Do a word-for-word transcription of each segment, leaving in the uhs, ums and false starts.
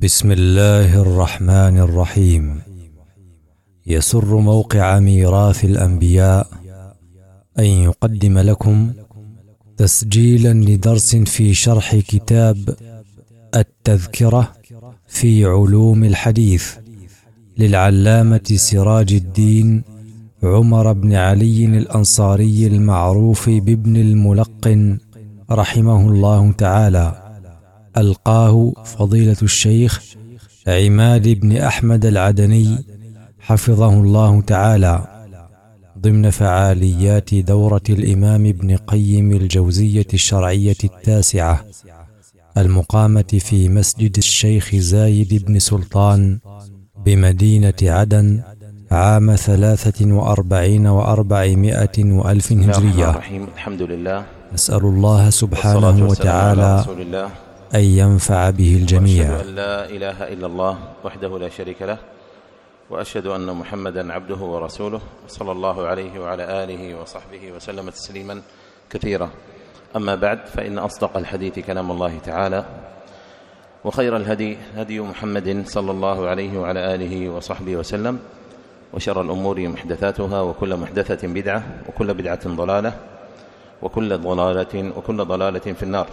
بسم الله الرحمن الرحيم. يسر موقع ميراث الأنبياء أن يقدم لكم تسجيلا لدرس في شرح كتاب التذكرة في علوم الحديث للعلامة سراج الدين عمر بن علي الأنصاري المعروف بابن الملقن رحمه الله تعالى. ألقاه فضيلة الشيخ عماد بن أحمد العدني حفظه الله تعالى ضمن فعاليات دورة الإمام ابن قيم الجوزية الشرعية التاسعة المقامة في مسجد الشيخ زايد بن سلطان بمدينة عدن عام ثلاثة وأربعين وأربعمائة وألف هجرية. الحمد لله. نسأل الله سبحانه وتعالى أن ينفع به الجميع. وأشهد أن لا إله إلا الله وحده لا شريك له، وأشهد أن محمدا عبده ورسوله صلى الله عليه وعلى آله وصحبه وسلم تسليما كثيرا. أما بعد، فإن أصدق الحديث كلام الله تعالى، وخير الهدي هدي محمد صلى الله عليه وعلى آله وصحبه وسلم، وشر الأمور محدثاتها، وكل محدثة بدعة، وكل بدعة ضلالة، وكل ضلالة وكل ضلالة في النار.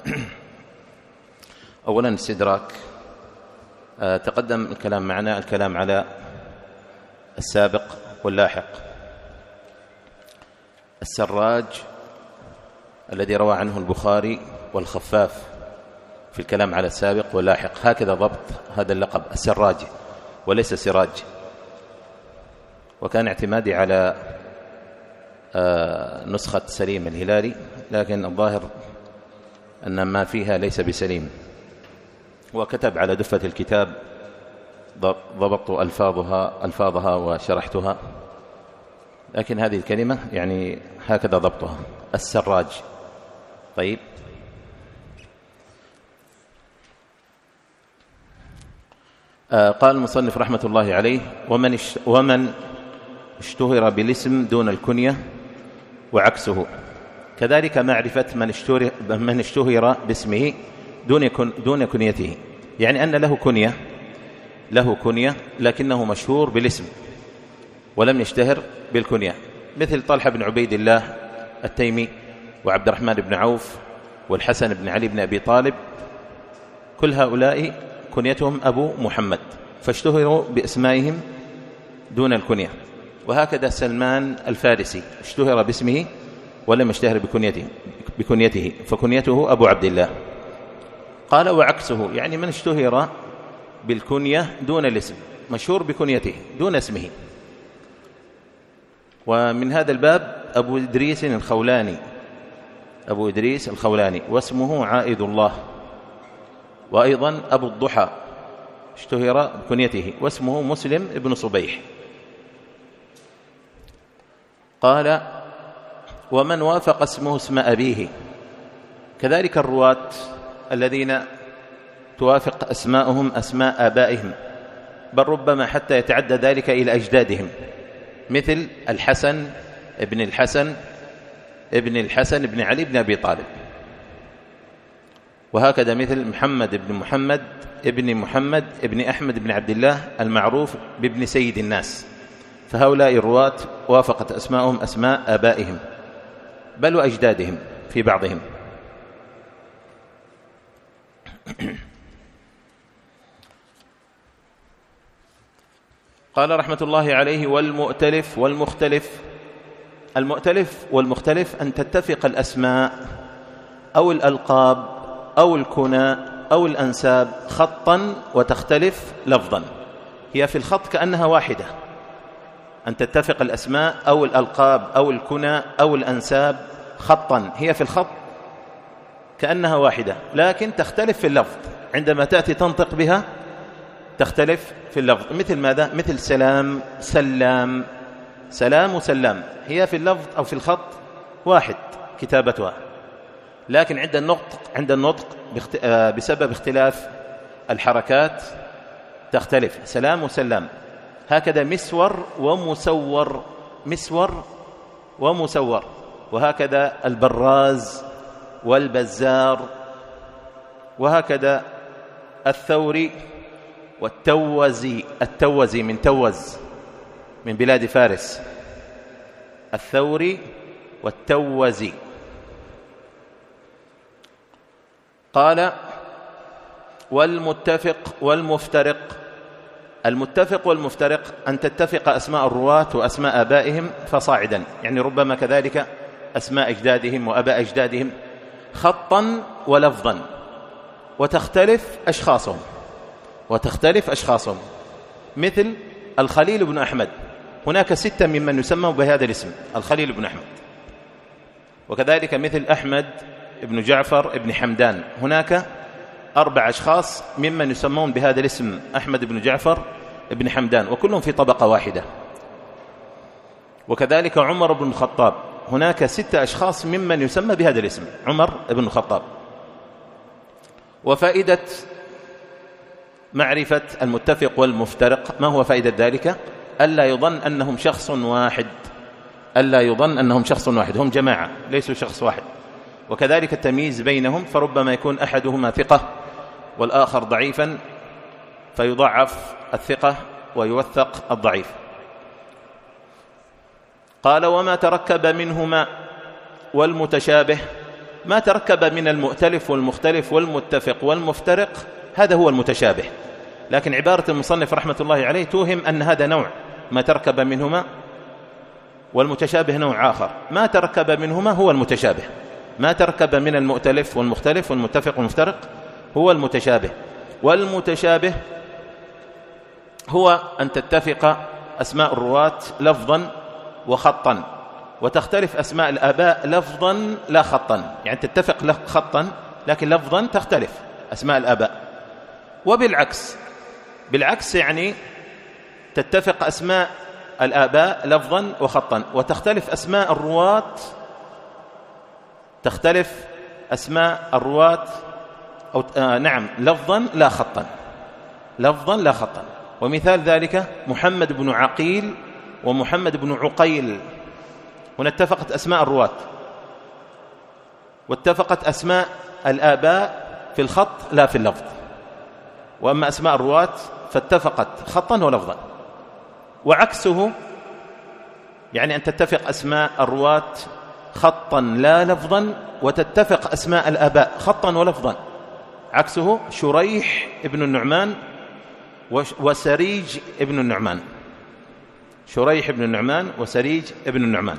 أولا استدراك. أه تقدم الكلام معنا الكلام على السابق واللاحق. السراج الذي روى عنه البخاري والخفاف في الكلام على السابق واللاحق، هكذا ضبط هذا اللقب السراج وليس سراج. وكان اعتمادي على أه نسخة سليم الهلالي، لكن الظاهر أن ما فيها ليس بسليم. وكتب على دفة الكتاب ضبطت ألفاظها ألفاظها وشرحتها، لكن هذه الكلمة يعني هكذا ضبطها السراج. طيب، آه قال المصنف رحمة الله عليه: ومن ومن اشتهر بالاسم دون الكنية وعكسه، كذلك معرفة من اشتهر من اشتهر باسمه دون دون كنيته، يعني أن له كنية له كنية لكنه مشهور بالاسم ولم يشتهر بالكنية، مثل طلحة بن عبيد الله التيمي، وعبد الرحمن بن عوف، والحسن بن علي بن أبي طالب، كل هؤلاء كنيتهم أبو محمد، فاشتهروا باسمائهم دون الكنية. وهكذا سلمان الفارسي اشتهر باسمه ولم يشتهر بكنيته بكنيته فكنيته أبو عبد الله. قال: وعكسه، يعني من اشتهر بالكنية دون الاسم، مشهور بكنيته دون اسمه. ومن هذا الباب أبو إدريس الخولاني أبو إدريس الخولاني واسمه عائد الله. وأيضا أبو الضحى اشتهر بكنيته واسمه مسلم ابن صبيح. قال: ومن وافق اسمه اسم أبيه، كذلك الرواة الذين توافق أسماءهم أسماء آبائهم، بل ربما حتى يتعدى ذلك إلى أجدادهم، مثل الحسن ابن الحسن ابن الحسن ابن علي بن أبي طالب، وهكذا مثل محمد ابن محمد ابن محمد ابن أحمد بن عبد الله المعروف بابن سيد الناس. فهؤلاء الرواة وافقت أسماءهم أسماء آبائهم بل وأجدادهم في بعضهم. قال رحمة الله عليه: والمؤتلف والمختلف. المؤتلف والمختلف أن تتفق الأسماء أو الألقاب أو الكنى أو الأنساب خطا وتختلف لفظا. هي في الخط كأنها واحدة، أن تتفق الأسماء أو الألقاب أو الكنى أو الأنساب خطا، هي في الخط كأنها واحدة، لكن تختلف في اللفظ. عندما تأتي تنطق بها تختلف في اللفظ. مثل ماذا؟ مثل سلام، سلام، سلام وسلام، هي في اللفظ أو في الخط واحد كتابتها، لكن عند النطق عند النطق بسبب اختلاف الحركات تختلف. سلام وسلام. هكذا مسور ومسور، مسور ومسور. وهكذا البراز والبزار، وهكذا الثوري والتوزي، التوزي من توز من بلاد فارس، الثوري والتوزي. قال والمتفق والمفترق. المتفق والمفترق أن تتفق أسماء الرواة وأسماء آبائهم فصاعدا، يعني ربما كذلك أسماء أجدادهم وأباء أجدادهم خطا ولفظا، وتختلف أشخاصهم وتختلف أشخاصهم مثل الخليل بن أحمد، هناك ستة ممن يسمى بهذا الاسم الخليل بن أحمد. وكذلك مثل أحمد بن جعفر بن حمدان، هناك أربع أشخاص ممن يسمون بهذا الاسم أحمد بن جعفر بن حمدان، وكلهم في طبقة واحدة. وكذلك عمر بن الخطاب، هناك ستة أشخاص ممن يسمى بهذا الاسم عمر بن الخطاب. وفائدة معرفة المتفق والمفترق ما هو فائدة ذلك؟ ألا يظن أنهم شخص واحد، ألا يظن أنهم شخص واحد، هم جماعة ليسوا شخص واحد. وكذلك التمييز بينهم، فربما يكون أحدهما ثقة والآخر ضعيفا فيضعف الثقة ويوثق الضعيف. قال وما تركب منهما والمتشابه، ما تركب من المؤتلف والمختلف والمتفق والمفترق هذا هو المتشابه، لكن عبارة المصنف رحمة الله عليه توهم أن هذا نوع، ما تركب منهما، والمتشابه نوع آخر. ما تركب منهما هو المتشابه، ما تركب من المؤتلف والمختلف والمتفق والمفترق هو المتشابه. والمتشابه هو أن تتفق أسماء الرواة لفظا وخطا، وتختلف أسماء الآباء لفظا لا خطا، يعني تتفق خطا لكن لفظا تختلف أسماء الآباء. وبالعكس، بالعكس يعني تتفق أسماء الآباء لفظا وخطا، وتختلف أسماء الرواة، تختلف أسماء الرواة أو آه نعم لفظا لا خطا، لفظا لا خطا. ومثال ذلك محمد بن عقيل ومحمد بن عقيل، هنا اتفقت أسماء الرواة واتفقت أسماء الآباء في الخط لا في اللفظ، وأما أسماء الرواة فاتفقت خطا ولفظا. وعكسه يعني أن تتفق أسماء الرواة خطا لا لفظا، وتتفق أسماء الآباء خطا ولفظا. عكسه شريح ابن النعمان وسريج ابن النعمان، شريح ابن النعمان وسريج ابن النعمان.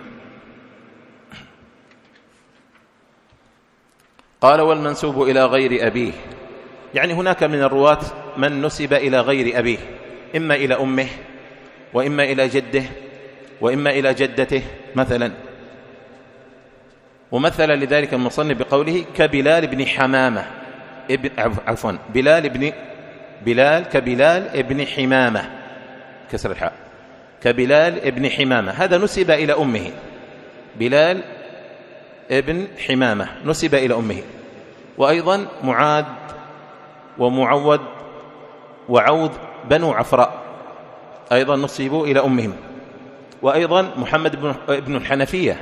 قال والمنسوب إلى غير أبيه، يعني هناك من الرواة من نسب إلى غير أبيه، إما إلى أمه وإما إلى جده وإما إلى جدته مثلا. ومثل لذلك المصنف بقوله كبلال بن حمامة ابن عفوا بلال بن بلال كبلال ابن حمامة كسر الحاء، كبلال ابن حمامة، هذا نسب إلى أمه، بلال ابن حمامة نسب إلى أمه. وأيضا معاذ ومعوذ وعوذ بنو عفراء أيضا نسبوا إلى أمهم. وأيضا محمد بن ابن الحنفية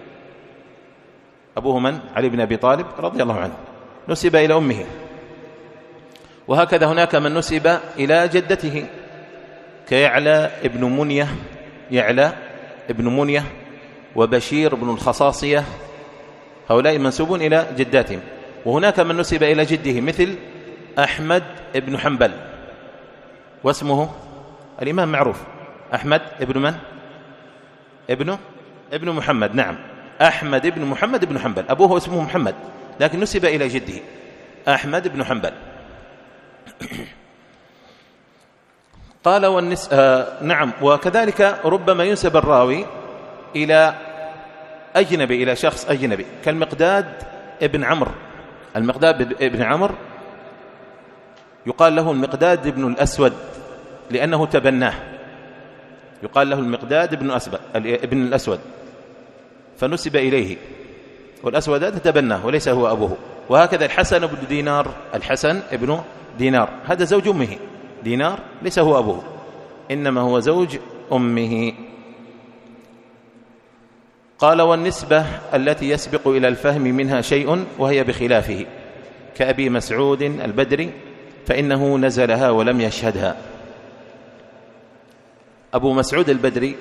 أبوه من؟ علي بن أبي طالب رضي الله عنه، نسب إلى أمه. وهكذا هناك من نسب إلى جدته كيعلى ابن منية، يعلى ابن منية وبشير بن الخصاصية، هؤلاء منسوبون إلى جداتهم. وهناك من نسب إلى جده مثل أحمد ابن حنبل، واسمه الإمام معروف أحمد ابن من؟ ابن ابن محمد، نعم أحمد ابن محمد ابن حنبل، أبوه اسمه محمد لكن نسب إلى جده أحمد ابن حنبل. قال والنس... آه نعم. وكذلك ربما ينسب الراوي إلى أجنبي، إلى شخص أجنبي كالمقداد ابن عمرو، المقداد ابن عمرو يقال له المقداد ابن الأسود لأنه تبناه، يقال له المقداد ابن أسود ابن الأسود فنسب إليه، والأسود هذا تبناه وليس هو أبوه. وهكذا الحسن بن دينار، الحسن ابن دينار هذا زوج أمه، دينار ليس هو أبوه إنما هو زوج أمه. قال والنسبة التي يسبق إلى الفهم منها شيء وهي بخلافه كأبي مسعود البدري فإنه نزلها ولم يشهدها. أبو مسعود البدري،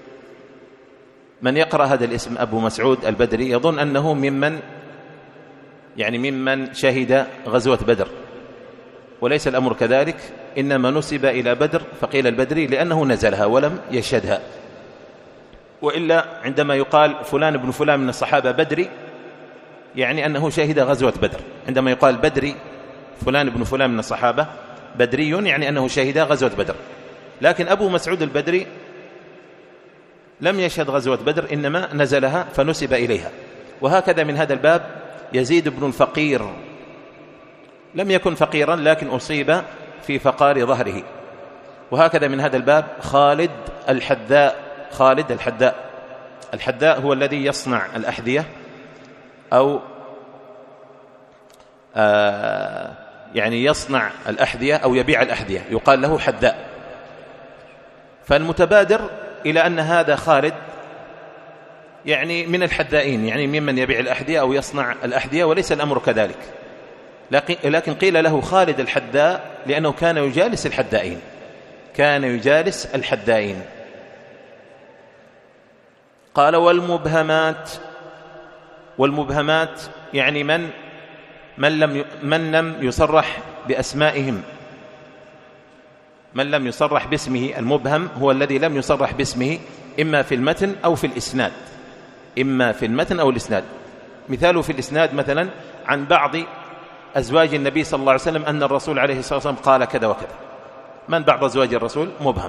من يقرأ هذا الاسم أبو مسعود البدري يظن أنه ممن يعني ممن شهد غزوة بدر، وليس الأمر كذلك، إنما نسب إلى بدر فقيل البدري لأنه نزلها ولم يشهدها. وإلا عندما يقال فلان ابن فلان من الصحابة بدري يعني أنه شهد غزوة بدر. عندما يقال بدري فلان ابن فلان من الصحابة بدري يعني أنه شهد غزوة بدر. لكن أبو مسعود البدري لم يشهد غزوة بدر، إنما نزلها فنسب إليها. وهكذا من هذا الباب يزيد بن الفقير، لم يكن فقيرا لكن أصيب في فقار ظهره. وهكذا من هذا الباب خالد الحذاء، خالد الحذاء الحذاء هو الذي يصنع الأحذية أو آه يعني يصنع الأحذية أو يبيع الأحذية، يقال له حذاء. فالمتبادر إلى أن هذا خالد يعني من الحذائين، يعني ممن يبيع الأحذية أو يصنع الأحذية، وليس الأمر كذلك، لكن قيل له خالد الحذاء لأنه كان يجالس الحذائين، كان يجالس الحذائين. قال والمبهمات، والمبهمات يعني من من لم من لم يصرح بأسمائهم، من لم يصرح باسمه. المبهم هو الذي لم يصرح باسمه إما في المتن أو في الإسناد، إما في المتن أو الإسناد. مثاله في الإسناد مثلا عن بعض أزواج النبي صلى الله عليه وسلم أن الرسول عليه الصلاة والسلام قال كذا وكذا. من بعض أزواج الرسول؟ مبهم.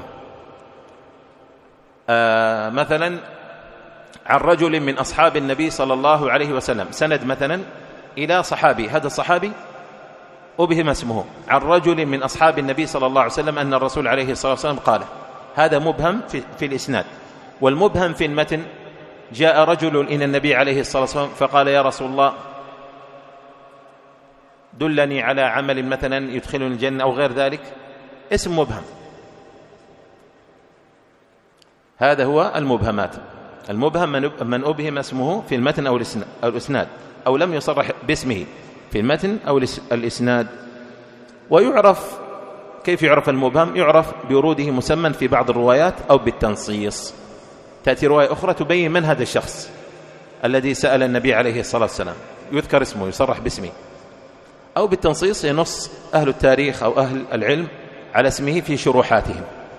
آه مثلا عن رجل من أصحاب النبي صلى الله عليه وسلم، سند مثلا إلى صحابي، هذا الصحابي أبهم اسمه، عن رجل من أصحاب النبي صلى الله عليه وسلم أن الرسول عليه الصلاة والسلام قال، هذا مبهم في, في الإسناد. والمبهم في المتن جاء رجل إلى النبي عليه الصلاة والسلام فقال يا رسول الله دلني على عمل مثلا يدخلني الجنة أو غير ذلك، اسم مبهم. هذا هو المبهمات. المبهم من أبهم اسمه في المتن أو الإسناد أو لم يصرح باسمه في المتن أو الإسناد. ويعرف، كيف يعرف المبهم؟ يعرف بوروده مسمى في بعض الروايات أو بالتنصيص. تأتي رواية أخرى تبين من هذا الشخص الذي سأل النبي عليه الصلاة والسلام، يذكر اسمه يصرح باسمه، أو بالتنصيص ينص أهل التاريخ أو أهل العلم على اسمه في شروحاتهم.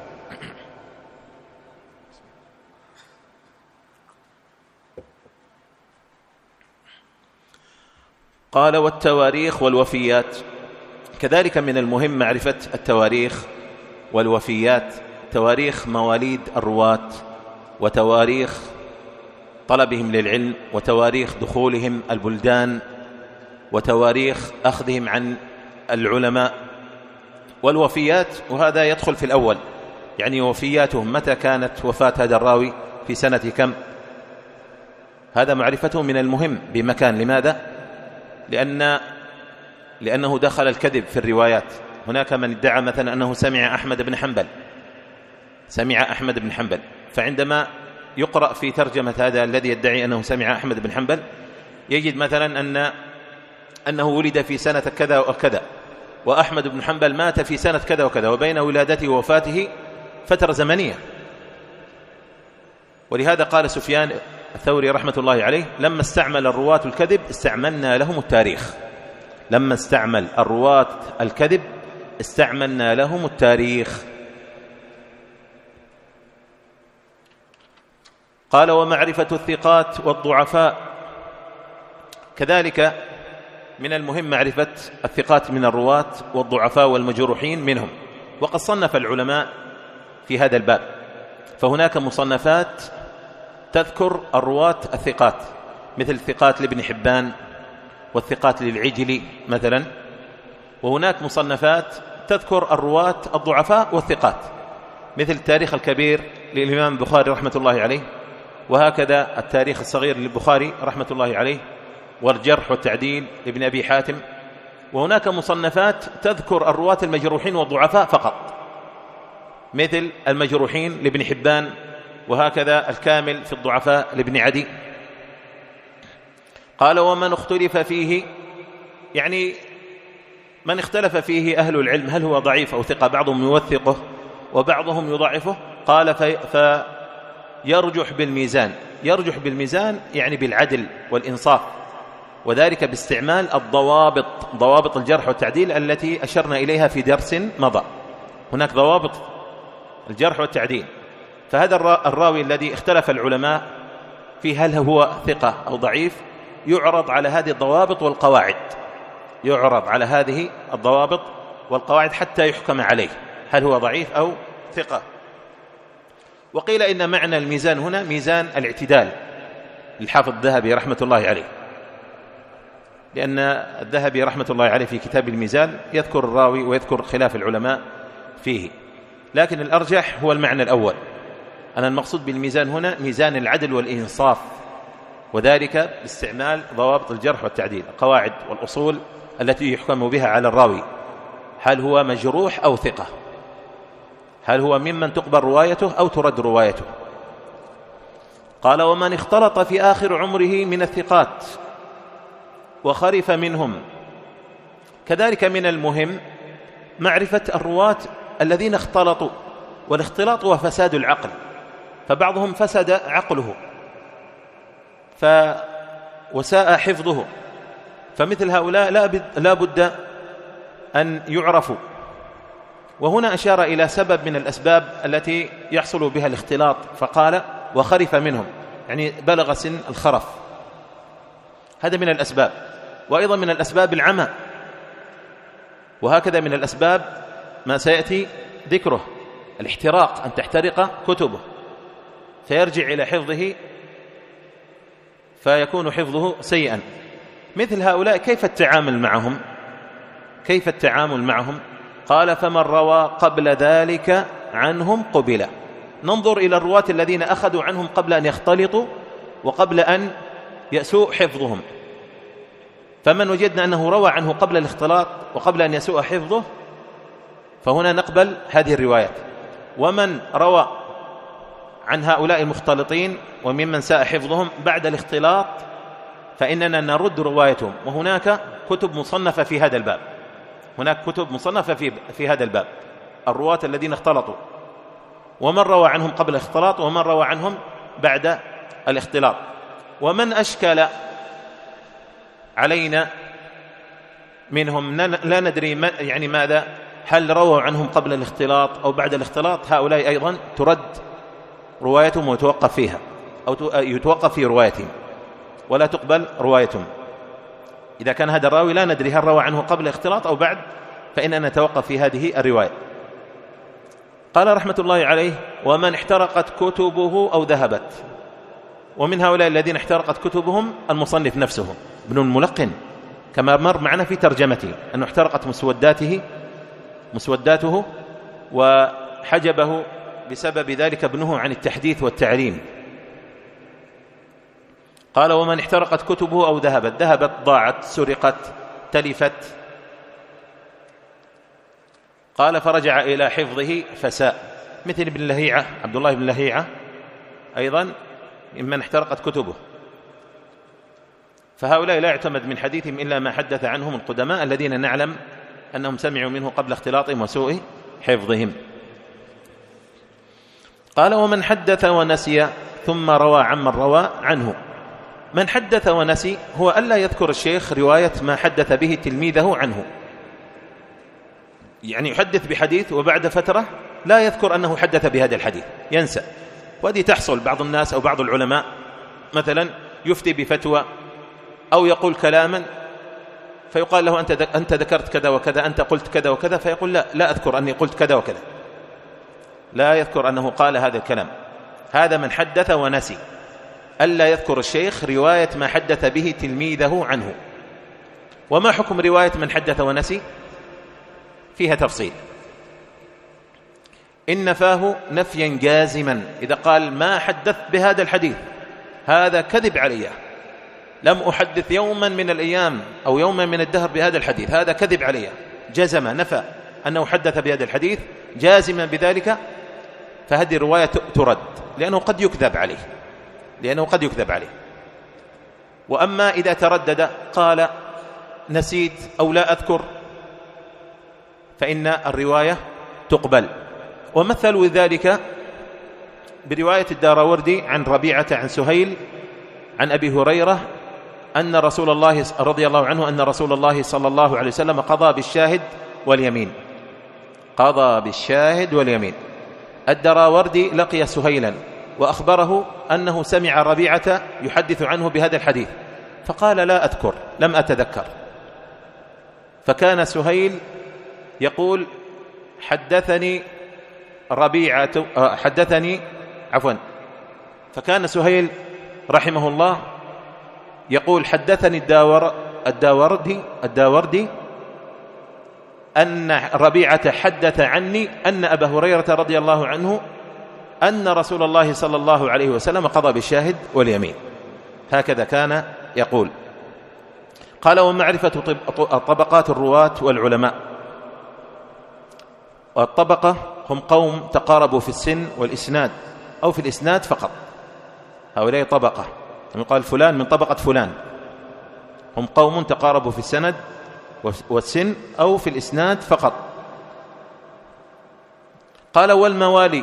قال والتواريخ والوفيات، كذلك من المهم معرفة التواريخ والوفيات، تواريخ مواليد الرواة، وتواريخ طلبهم للعلم، وتواريخ دخولهم البلدان، وتواريخ أخذهم عن العلماء. والوفيات، وهذا يدخل في الأول، يعني وفياتهم متى كانت وفاة هذا الراوي في سنة كم، هذا معرفته من المهم بمكان. لماذا؟ لأن لأنه دخل الكذب في الروايات. هناك من ادعى مثلا أنه سمع أحمد بن حنبل، سمع أحمد بن حنبل، فعندما يقرأ في ترجمة هذا الذي يدعي أنه سمع أحمد بن حنبل يجد مثلا أن أنه ولد في سنة كذا وكذا، وأحمد بن حنبل مات في سنة كذا وكذا، وبين ولادته ووفاته فترة زمنية. ولهذا قال سفيان الثوري رحمة الله عليه لما استعمل الرواة الكذب استعملنا لهم التاريخ، لما استعمل الرواة الكذب استعملنا لهم التاريخ. قال ومعرفة الثقات والضعفاء، كذلك من المهم معرفة الثقات من الرواة والضعفاء والمجروحين منهم. وقد صنف العلماء في هذا الباب، فهناك مصنفات تذكر الرواة الثقات مثل الثقات لابن حبان والثقات للعجلي مثلا، وهناك مصنفات تذكر الرواة الضعفاء والثقات مثل التاريخ الكبير للإمام البخاري رحمة الله عليه، وهكذا التاريخ الصغير للبخاري رحمة الله عليه، والجرح والتعديل لابن أبي حاتم. وهناك مصنفات تذكر الرواة المجروحين والضعفاء فقط مثل المجروحين لابن حبان، وهكذا الكامل في الضعفاء لابن عدي. قال ومن اختلف فيه، يعني من اختلف فيه أهل العلم هل هو ضعيف أو ثقة، بعضهم يوثقه وبعضهم يضعفه. قال في فيرجح بالميزان. يرجح بالميزان يعني بالعدل والإنصاف، وذلك باستعمال الضوابط، ضوابط الجرح والتعديل التي أشرنا إليها في درس مضى. هناك ضوابط الجرح والتعديل، فهذا الراوي الذي اختلف العلماء في هل هو ثقة أو ضعيف يعرض على هذه الضوابط والقواعد، يعرض على هذه الضوابط والقواعد حتى يحكم عليه هل هو ضعيف أو ثقة. وقيل إن معنى الميزان هنا ميزان الاعتدال للحافظ الذهبي رحمة الله عليه، لأن الذهبي رحمة الله عليه في كتاب الميزان يذكر الراوي ويذكر خلاف العلماء فيه، لكن الأرجح هو المعنى الأول، أن المقصود بالميزان هنا ميزان العدل والإنصاف، وذلك باستعمال ضوابط الجرح والتعديل، القواعد والأصول التي يحكم بها على الراوي هل هو مجروح أو ثقة، هل هو ممن تقبل روايته أو ترد روايته. قال ومن اختلط في آخر عمره من الثقات وخرف منهم. كذلك من المهم معرفة الرواة الذين اختلطوا، والاختلاط هو فساد العقل، فبعضهم فسد عقله ف وساء حفظه، فمثل هؤلاء لا بد أن يعرفوا. وهنا أشار إلى سبب من الأسباب التي يحصل بها الاختلاط، فقال وخرف منهم، يعني بلغ سن الخرف، هذا من الأسباب. وأيضا من الأسباب العمى، وهكذا من الأسباب ما سيأتي ذكره، الاحتراق، أن تحترق كتبه فيرجع إلى حفظه فيكون حفظه سيئا. مثل هؤلاء كيف التعامل معهم؟ كيف التعامل معهم؟ قال فمن روى قبل ذلك عنهم قبل. ننظر إلى الرواة الذين أخذوا عنهم قبل أن يختلطوا وقبل أن يسوء حفظهم، فمن وجدنا أنه روى عنه قبل الاختلاط وقبل أن يسوء حفظه فهنا نقبل هذه الروايات. ومن روى عن هؤلاء المختلطين وممن ساء حفظهم بعد الاختلاط فإننا نرد روايتهم. وهناك كتب مصنفة في هذا الباب، هناك كتب مصنفة في, في هذا الباب، الرواة الذين اختلطوا، ومن روى عنهم قبل الاختلاط ومن روى عنهم بعد الاختلاط. ومن أشكل علينا منهم لا ندري ما يعني ماذا، هل رووا عنهم قبل الاختلاط أو بعد الاختلاط، هؤلاء أيضا ترد روايتهم ويتوقف فيها أو يتوقف في روايتهم ولا تقبل روايتهم. إذا كان هذا الراوي لا ندري هل روى عنه قبل الاختلاط أو بعد فإننا نتوقف في هذه الرواية. قال رحمة الله عليه ومن احترقت كتبه أو ذهبت. ومن هؤلاء الذين احترقت كتبهم المصنف نفسه ابن الملقن، كما مر معنا في ترجمته أنه احترقت مسوداته مسوداته وحجبه بسبب ذلك ابنه عن التحديث والتعليم. قال ومن احترقت كتبه أو ذهبت. ذهبت ضاعت، سرقت، تلفت. قال فرجع إلى حفظه فساء، مثل ابن لهيعة، عبد الله بن لهيعة أيضا ممن احترقت كتبه، فهؤلاء لا يعتمد من حديثهم إلا ما حدث عنهم القدماء الذين نعلم أنهم سمعوا منه قبل اختلاطهم وسوء حفظهم. قال ومن حدث ونسي ثم روى عمن روى عنه. من حدث ونسي هو ألا يذكر الشيخ رواية ما حدث به تلميذه عنه، يعني يحدث بحديث وبعد فترة لا يذكر أنه حدث بهذا الحديث، ينسى. وهذه تحصل بعض الناس أو بعض العلماء مثلا يفتي بفتوى أو يقول كلاما فيقال له أنت أنت ذكرت كذا وكذا، أنت قلت كذا وكذا، فيقول لا لا أذكر أني قلت كذا وكذا، لا يذكر أنه قال هذا الكلام. هذا من حدث ونسي، ألا يذكر الشيخ رواية ما حدث به تلميذه عنه. وما حكم رواية من حدث ونسي؟ فيها تفصيل. إن نفاه نفيا جازما، إذا قال ما حدثت بهذا الحديث هذا كذب علي، لم أحدث يوما من الأيام أو يوما من الدهر بهذا الحديث، هذا كذب علي، جزم نفى أنه حدث بهذا الحديث جازما بذلك، فهذه الرواية ترد لأنه قد يكذب عليه لأنه قد يكذب عليه. وأما إذا تردد قال نسيت أو لا أذكر فإن الرواية تقبل. ومثلوا ذلك برواية الداراوردي عن ربيعة عن سهيل عن أبي هريرة أن رسول الله رضي الله عنه أن رسول الله صلى الله عليه وسلم قضى بالشاهد واليمين، قضى بالشاهد واليمين. الداراوردي لقي سهيلا وأخبره أنه سمع ربيعة يحدث عنه بهذا الحديث، فقال لا أذكر، لم أتذكر. فكان سهيل يقول حدثني ربيعة حدثني عفوا فكان سهيل رحمه الله يقول حدثني الداور الداوردي الداوردي أن ربيعة حدث عني أن أبا هريرة رضي الله عنه أن رسول الله صلى الله عليه وسلم قضى بالشاهد واليمين. هكذا كان يقول. قال ومعرفة طبقات الرواة والعلماء. والطبقة هم قوم تقاربوا في السن والإسناد أو في الإسناد فقط، هؤلاء طبقة. يقال فلان من طبقة فلان، هم قوم تقاربوا في السند والسن أو في الإسناد فقط. قال والموالي.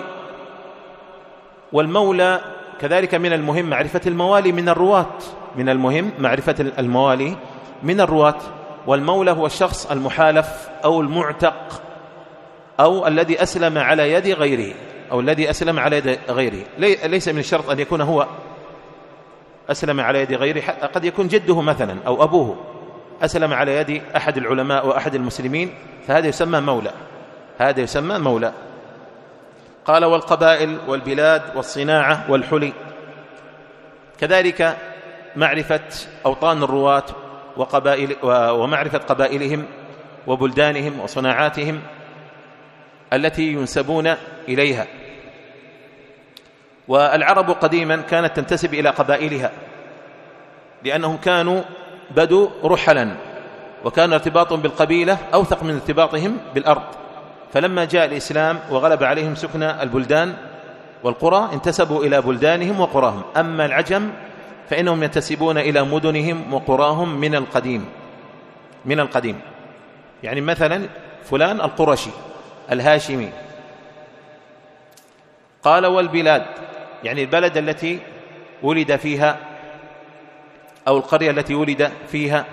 والمولى كذلك من المهم معرفة الموالي من الرواة، من المهم معرفة الموالي من الرواة. والمولى هو الشخص المحالف أو المعتق أو الذي أسلم على يد غيره أو الذي أسلم على يد غيره. ليس من الشرط أن يكون هو أسلم على يد غيره، قد يكون جده مثلا أو أبوه أسلم على يد أحد العلماء وأحد المسلمين، فهذا يسمى مولى، هذا يسمى مولى. قال والقبائل والبلاد والصناعة والحلي. كذلك معرفة أوطان الرواة وقبائل ومعرفة قبائلهم وبلدانهم وصناعاتهم التي ينسبون إليها. والعرب قديما كانت تنتسب إلى قبائلها لأنهم كانوا بدوا رحلا، وكان ارتباطهم بالقبيلة أوثق من ارتباطهم بالأرض. فلما جاء الإسلام وغلب عليهم سكن البلدان والقرى انتسبوا إلى بلدانهم وقراهم. أما العجم فإنهم ينتسبون إلى مدنهم وقراهم من القديم من القديم يعني مثلا فلان القرشي الهاشمي. قال والبلاد يعني البلد التي ولد فيها أو القرية التي ولد فيها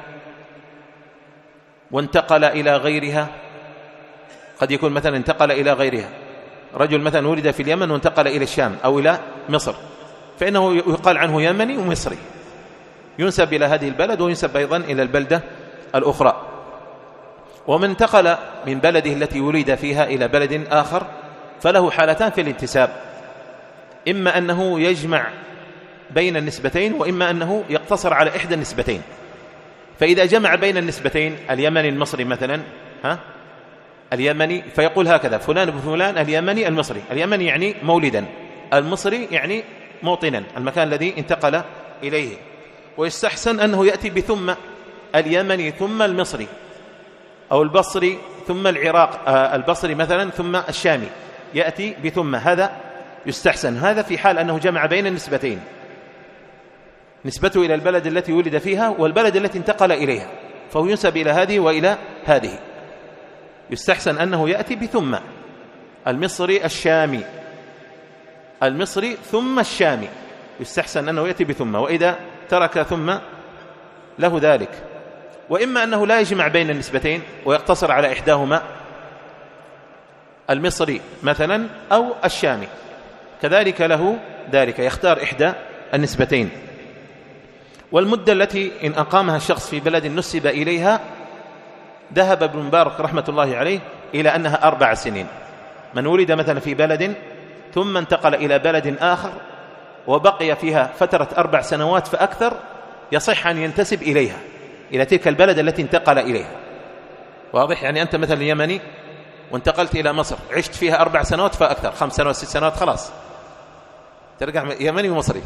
وانتقل إلى غيرها. قد يكون مثلا انتقل إلى غيرها، رجل مثلا ولد في اليمن وانتقل إلى الشام أو إلى مصر، فإنه يقال عنه يمني ومصري، ينسب إلى هذه البلد وينسب أيضا إلى البلدة الأخرى. ومن انتقل من بلده التي ولد فيها إلى بلد آخر فله حالتان في الانتساب، إما أنه يجمع بين النسبتين وإما أنه يقتصر على إحدى النسبتين. فإذا جمع بين النسبتين اليمني المصري مثلا ها اليمني فيقول هكذا فلان بفلان اليمني المصري. اليمني يعني مولدا، المصري يعني موطنا، المكان الذي انتقل إليه. ويستحسن أنه يأتي بثم، اليمني ثم المصري، أو البصري ثم العراق، آه البصري مثلا ثم الشامي، يأتي بثم. هذا يستحسن، هذا في حال أنه جمع بين النسبتين، نسبته إلى البلد التي ولد فيها والبلد التي انتقل إليها، فهو ينسب إلى هذه وإلى هذه. يستحسن أنه يأتي بثم، المصري الشامي، المصري ثم الشامي، يستحسن أنه يأتي بثم. وإذا ترك ثم له ذلك. وإما أنه لا يجمع بين النسبتين ويقتصر على إحداهما، المصري مثلا أو الشامي، كذلك له ذلك، يختار إحدى النسبتين. والمدة التي إن أقامها الشخص في بلد نسب إليها ذهب ابن مبارك رحمة الله عليه إلى أنها أربع سنين. من ولد مثلا في بلد ثم انتقل إلى بلد آخر وبقي فيها فترة أربع سنوات فأكثر يصح أن ينتسب إليها، إلى تلك البلد التي انتقل إليها. واضح؟ يعني أنت مثلا يمني وانتقلت إلى مصر، عشت فيها أربع سنوات فأكثر، خمس سنوات ست سنوات، خلاص ترجع يمني ومصري.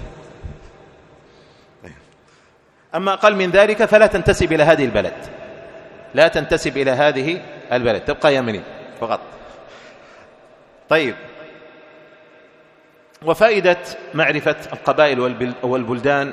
أما أقل من ذلك فلا تنتسب إلى هذه البلد، لا تنتسب إلى هذه البلد، تبقى يمني فقط. طيب، وفائدة معرفة القبائل والبلدان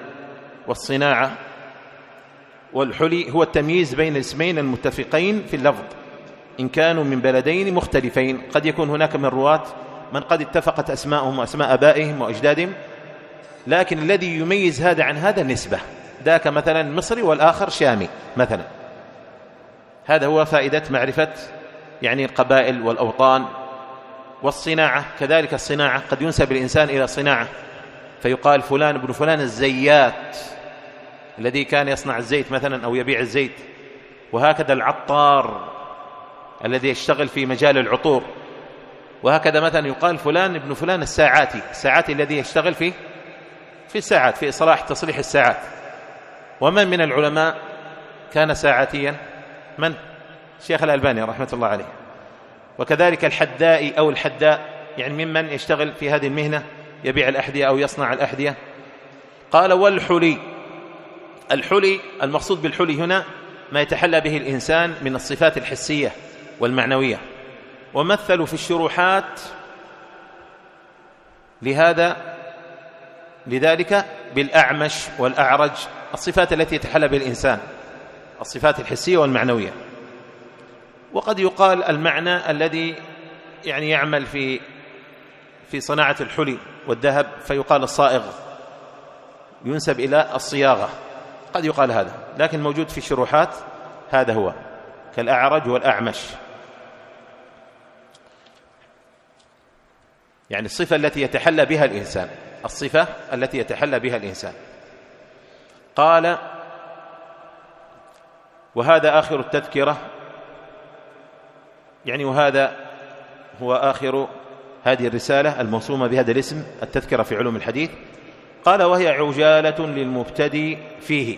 والصناعة والحلي هو التمييز بين الاسمين المتفقين في اللفظ إن كانوا من بلدين مختلفين. قد يكون هناك من الرواة من قد اتفقت أسماءهم وأسماء آبائهم وأجدادهم، لكن الذي يميز هذا عن هذا النسبة، ذاك مثلا مصري والآخر شامي مثلا. هذا هو فائدة معرفة يعني القبائل والأوطان. والصناعة كذلك، الصناعة قد ينسب الإنسان إلى صناعة فيقال فلان ابن فلان الزيات الذي كان يصنع الزيت مثلا أو يبيع الزيت، وهكذا العطار الذي يشتغل في مجال العطور، وهكذا مثلا يقال فلان ابن فلان الساعاتي، الساعاتي الذي يشتغل في في الساعات، في إصلاح تصليح الساعات. ومن من العلماء كان ساعاتيا؟ من؟ الشيخ الألباني رحمة الله عليه. وكذلك الحدائي أو الحداء، يعني ممن يشتغل في هذه المهنة يبيع الأحذية أو يصنع الأحذية. قال والحلي، الحلي المقصود بالحلي هنا ما يتحلى به الإنسان من الصفات الحسية والمعنوية. ومثلوا في الشروحات لهذا لذلك بالأعمش والأعرج، الصفات التي يتحلى بها الإنسان، الصفات الحسية والمعنوية. وقد يقال المعنى الذي يعني يعمل في في صناعة الحلي والذهب فيقال الصائغ، ينسب إلى الصياغة، قد يقال هذا، لكن موجود في الشروحات هذا هو كالأعرج والأعمش، يعني الصفة التي يتحلى بها الإنسان، الصفة التي يتحلى بها الإنسان. قال وهذا آخر التذكرة، يعني وهذا هو آخر هذه الرسالة الموسومة بهذا الاسم، التذكرة في علوم الحديث. قال وهي عجالة للمبتدئ فيه،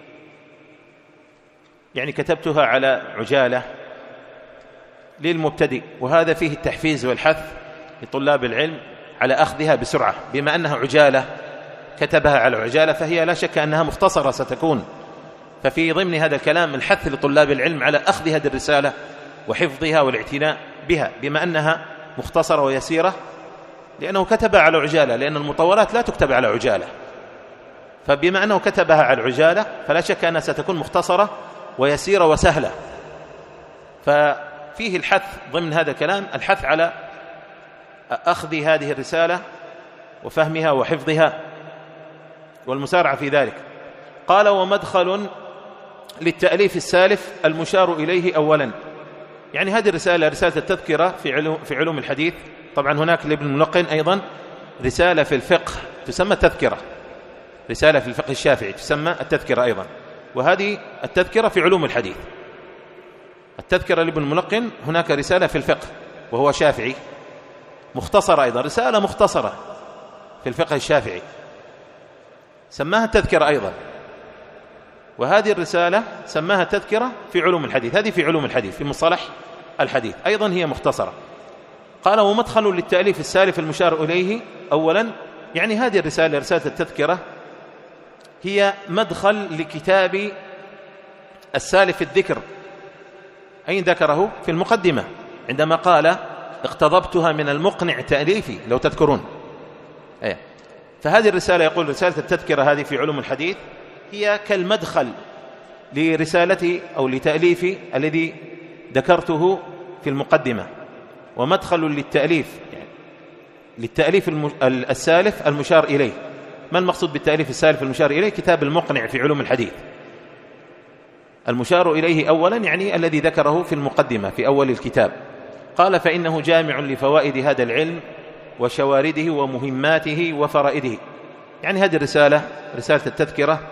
يعني كتبتها على عجالة للمبتدئ، وهذا فيه التحفيز والحث لطلاب العلم على أخذها بسرعة، بما أنها عجالة كتبها على عجالة فهي لا شك أنها مختصرة ستكون، ففي ضمن هذا الكلام الحث لطلاب العلم على أخذ هذه الرسالة وحفظها والاعتناء بها، بما أنها مختصرة ويسيرة، لأنه كتبها على عجالة، لأن المطولات لا تكتب على عجالة، فبما أنه كتبها على عجالة فلا شك أنها ستكون مختصرة ويسيرة وسهلة. ففيه الحث ضمن هذا الكلام الحث على أخذ هذه الرسالة وفهمها وحفظها والمسارعة في ذلك. قال ومدخل للتأليف السالف المشار إليه أولا، يعني هذه الرسالة رسالة التذكرة في علوم, في علوم الحديث. طبعا هناك لابن الملقن أيضا رسالة في الفقه تسمى التذكرة، رسالة في الفقه الشافعي تسمى التذكرة أيضا، وهذه التذكرة في علوم الحديث. التذكرة لابن الملقن هناك رسالة في الفقه وهو شافعي مختصرة أيضا، رسالة مختصرة في الفقه الشافعي سماها التذكرة أيضا، وهذه الرسالة سماها التذكرة في علوم الحديث، هذه في علوم الحديث في مصطلح الحديث أيضا هي مختصرة. قال ومدخل للتأليف السالف المشار إليه أولا، يعني هذه الرسالة رسالة التذكرة هي مدخل لكتاب السالف الذكر. أين ذكره؟ في المقدمة عندما قال اقتضبتها من المقنع تأليفي لو تذكرون. أيه. فهذه الرسالة يقول رسالة التذكرة هذه في علوم الحديث هي كالمدخل لرسالتي أو لتأليفي الذي ذكرته في المقدمة، ومدخل للتأليف يعني للتأليف السالف المشار إليه. ما المقصود بالتأليف السالف المشار إليه؟ كتاب المقنع في علوم الحديث، المشار إليه أولا يعني الذي ذكره في المقدمة في أول الكتاب. قال فإنه جامع لفوائد هذا العلم وشوارده ومهماته وفرائده، يعني هذه الرسالة رسالة التذكرة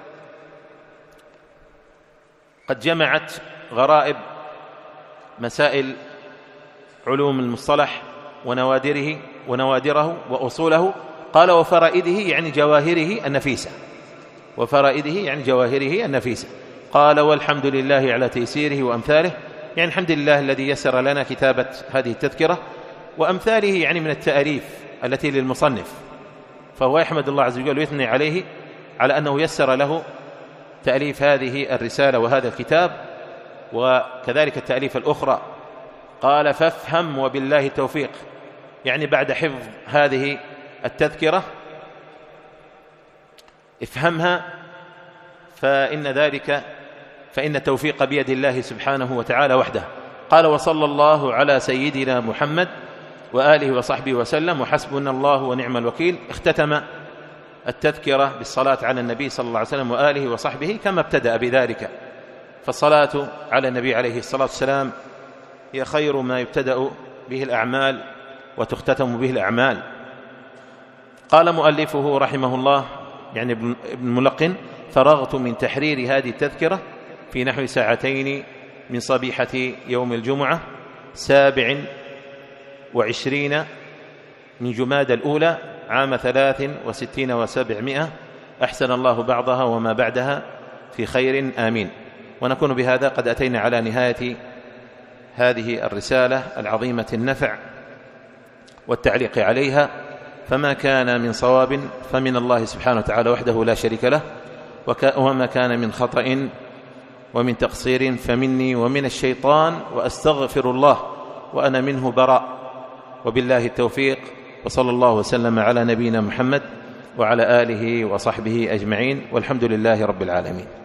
قد جمعت غرائب مسائل علوم المصطلح ونوادره ونوادره وأصوله. قال وفرائده يعني جواهره النفيسة، وفرائده يعني جواهره النفيسة. قال والحمد لله على تيسيره وأمثاله، يعني الحمد لله الذي يسر لنا كتابة هذه التذكرة، وأمثاله يعني من التأليف التي للمصنف، فهو يحمد الله عز وجل ويثني عليه على أنه يسر له تأليف هذه الرسالة وهذا الكتاب، وكذلك التأليف الأخرى. قال فافهم وبالله التوفيق، يعني بعد حفظ هذه التذكرة افهمها، فإن ذلك فإن التوفيق بيد الله سبحانه وتعالى وحده. قال: وصلى الله على سيدنا محمد وآله وصحبه وسلم وحسبنا الله ونعم الوكيل. اختتم التذكرة بالصلاة على النبي صلى الله عليه وسلم وآله وصحبه كما ابتدأ بذلك، فالصلاة على النبي عليه الصلاة والسلام هي خير ما يبتدأ به الأعمال وتختتم به الأعمال. قال مؤلفه رحمه الله يعني ابن ملقن: فرغت من تحرير هذه التذكرة في نحو ساعتين من صبيحة يوم الجمعة سابع وعشرين من جماد الأولى عام ثلاث وستين وسبعمائة. أحسن الله بعضها وما بعدها في خير، آمين. ونكون بهذا قد أتينا على نهاية هذه الرسالة العظيمة النفع والتعليق عليها، فما كان من صواب فمن الله سبحانه وتعالى وحده لا شريك له، وما كان من خطأ ومن تقصير فمني ومن الشيطان، وأستغفر الله وأنا منه براء، وبالله التوفيق. وصلى الله وسلم على نبينا محمد وعلى آله وصحبه أجمعين، والحمد لله رب العالمين.